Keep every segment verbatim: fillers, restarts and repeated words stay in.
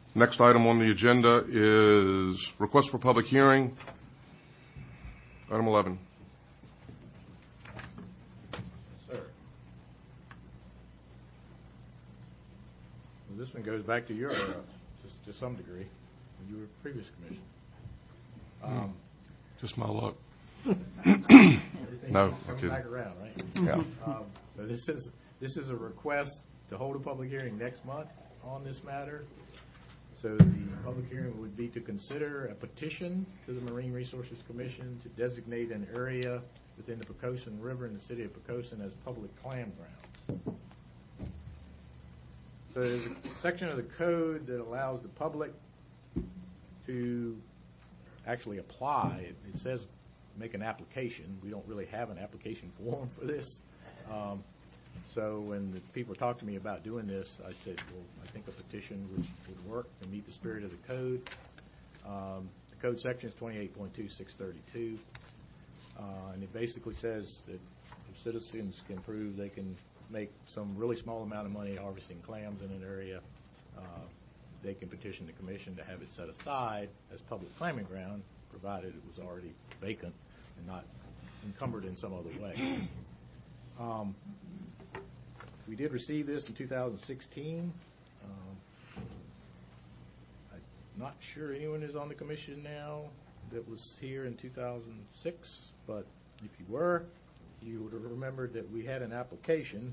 Next item on the agenda is request for public hearing. Item eleven. Sir. Well, this one goes back to your era, to, to some degree, when you were previous commission. Um, Just my luck. everything No, comes I'm back around, right? Yeah. Um, so this is this is a request to hold a public hearing next month on this matter. So the public hearing would be to consider a petition to the Marine Resources Commission to designate an area within the Poquoson River in the city of Poquoson as public clam grounds. So there's a section of the code that allows the public to actually apply. It, it says make an application. We don't really have an application form for this. Um, so when the people talked to me about doing this, I said, well, I think a petition would, would work and meet the spirit of the code. Um, the code section is twenty-eight point two six thirty-two, uh, and it basically says that if citizens can prove they can make some really small amount of money harvesting clams in an area, uh, they can petition the commission to have it set aside as public clamming ground, provided it was already vacant and not encumbered in some other way. Um, we did receive this in two thousand sixteen. Um, I'm not sure anyone is on the commission now that was here in two thousand six, but if you were, you would have remembered that we had an application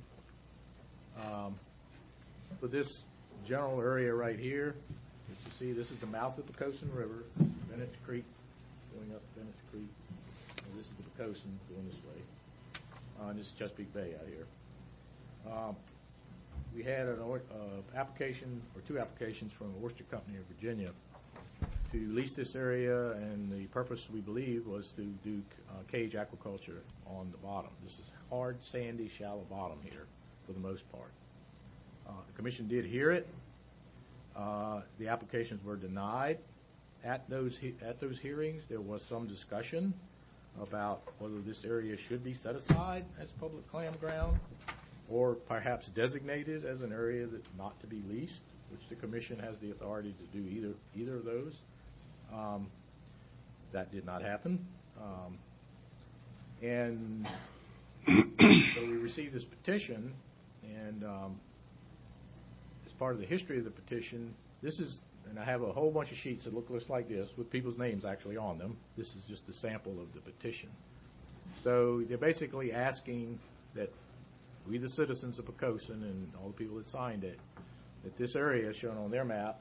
um, for this general area right here. As you see, this is the mouth of the Poquoson River, Bennett Creek, going up Bennett Creek. And this is the Poquoson going this way. Uh, and this is Chesapeake Bay out here. Um, we had an uh, application, or two applications from the Oyster Company of Virginia to lease this area, and the purpose, we believe, was to do uh, cage aquaculture on the bottom. This is hard, sandy, shallow bottom here for the most part. Uh, the commission did hear it. Uh, the applications were denied. At those he at those hearings, there was some discussion about whether this area should be set aside as public clam ground, or perhaps designated as an area that's not to be leased, which the commission has the authority to do either either of those. Um, that did not happen, um, and so we received this petition, and um, as part of the history of the petition, this is, and I have a whole bunch of sheets that look just like this with people's names actually on them. This is just a sample of the petition. So they're basically asking that we, the citizens of Poquoson, and all the people that signed it, that this area shown on their map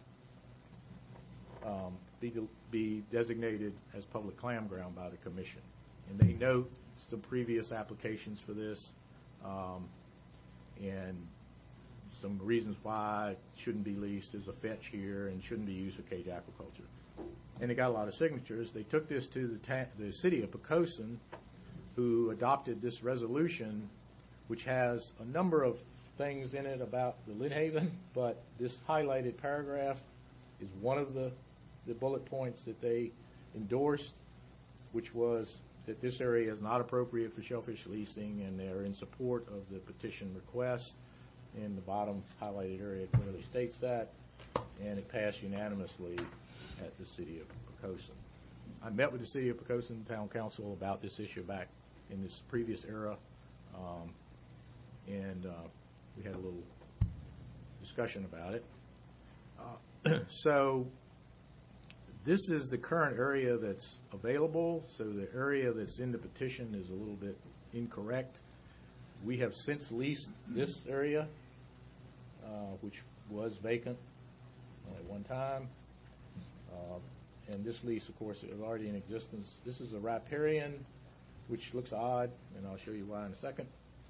um, be, be designated as public clam ground by the commission. And they note some previous applications for this um, and some reasons why it shouldn't be leased as a fetch here and shouldn't be used for cage aquaculture. And they got a lot of signatures. They took this to the, ta the city of Poquoson, who adopted this resolution, which has a number of things in it about the Lynnhaven, but this highlighted paragraph is one of the, the bullet points that they endorsed, which was that this area is not appropriate for shellfish leasing, and they're in support of the petition request. In the bottom highlighted area clearly states that, and it passed unanimously at the city of Poquoson. I met with the city of Poquoson Town Council about this issue back in this previous era, um, and uh, we had a little discussion about it. Uh, so this is the current area that's available. So the area that's in the petition is a little bit incorrect. We have since leased this area, uh, which was vacant at one time. Uh, and this lease, of course, is already in existence. This is a riparian, which looks odd, and I'll show you why in a second.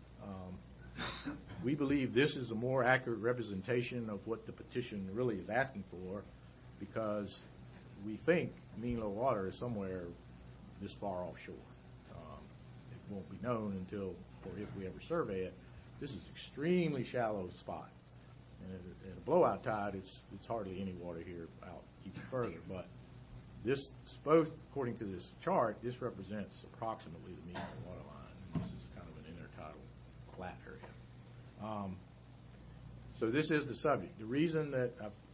Um, we believe this is a more accurate representation of what the petition really is asking for, because we think mean low water is somewhere this far offshore. Um, it won't be known until, or if we ever survey it. This is extremely shallow spot, and at, at a blowout tide, it's it's hardly any water here out even further. But this, both according to this chart, this represents approximately the mean low water line, and this is kind of an intertidal flat area. Um, so this is the subject. The reason that I've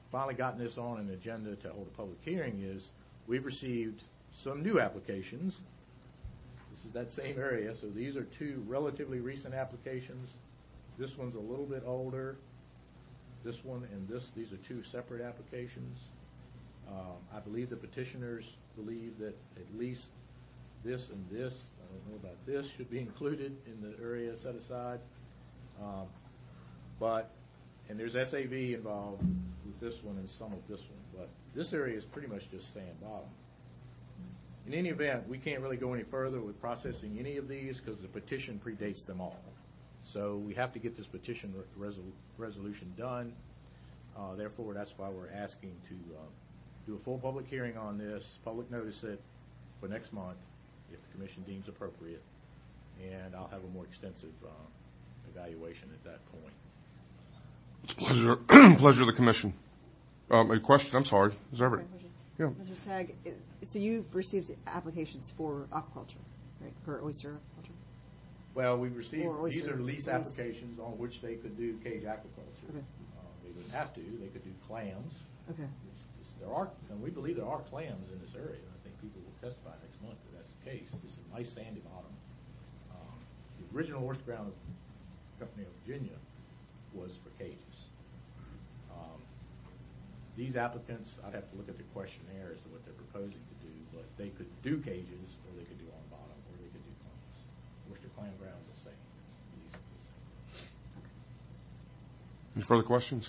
finally gotten this on an agenda to hold a public hearing is we've received some new applications. This is that same area, so these are two relatively recent applications. This one's a little bit older. This one and this, these are two separate applications. Um, I believe the petitioners believe that at least this and this, I don't know about this, should be included in the area set aside. Um, but, and there's S A V involved with this one and some of this one, but this area is pretty much just sand bottom. In any event, we can't really go any further with processing any of these because the petition predates them all. So we have to get this petition resol resolution done. Uh, therefore, that's why we're asking to uh, do a full public hearing on this, public notice it for next month, if the commission deems appropriate, and I'll have a more extensive uh, evaluation at that point. It's a pleasure, pleasure of the commission. Um, a question, I'm sorry, is that right? Yeah. Mister Stagg, so you've received applications for aquaculture, right, for oyster aquaculture? Well, we've received, Or these oyster- are lease lease. applications on which they could do cage aquaculture. Okay. Uh, they wouldn't have to, they could do clams. Okay. Which is- There are, and we believe there are clams in this area. I think people will testify next month that that's the case. This is a nice sandy bottom. Um, the original oyster ground company of Virginia was for cages. Um, these applicants, I'd have to look at the questionnaire as to what they're proposing to do, but they could do cages, or they could do on bottom, or they could do clams. Oyster clam ground is the same. These are the same. Any further questions?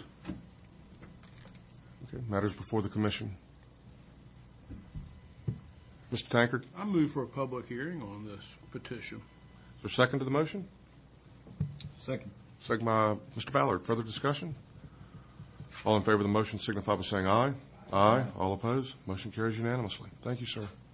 Okay, matters before the commission. Mister Tankard, I move for a public hearing on this petition. is there a second to the motion? Second. Second by Mister Ballard. Further discussion? All in favor of the motion signify by saying aye. Aye. All opposed? Motion carries unanimously. Thank you, sir.